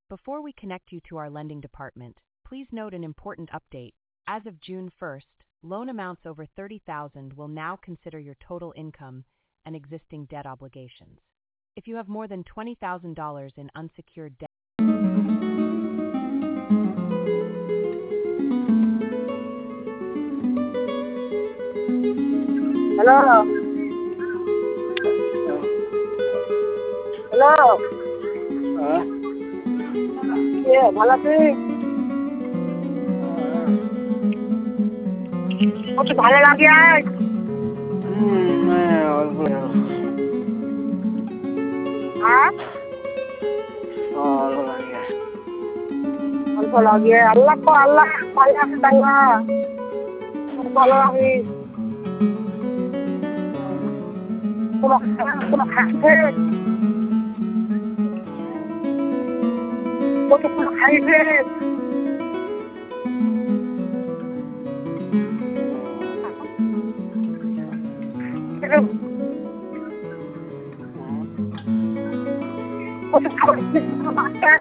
Before we connect you to our lending department, please note an important update. As of June 1st, loan amounts over $30,000 will now consider your total income and existing debt obligations. If you have more than $20,000 in unsecured debt, Hello. Hello. ভালো আছিস? কত ভালো লাগে আজ? হ্যাঁ? অল্প লাগে। আল্লাহ ভালো আছে তাইনা? ভালো আছিস? কোনো খাইছে? কতক্ষণ খাইছে? কত খাইছে?